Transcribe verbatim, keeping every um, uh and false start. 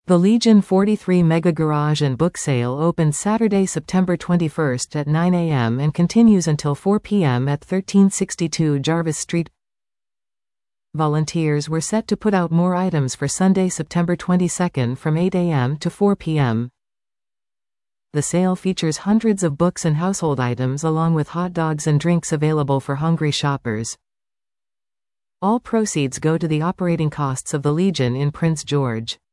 The Legion forty-three Mega Garage and Book Sale opens Saturday, September twenty-first at nine a m and continues until four p m at thirteen sixty-two Jarvis Street. Volunteers were set to put out more items for Sunday, September twenty-second from eight a m to four p m The sale features hundreds of books and household items along with hot dogs and drinks available for hungry shoppers. All proceeds go to the operating costs of the Legion in Prince George.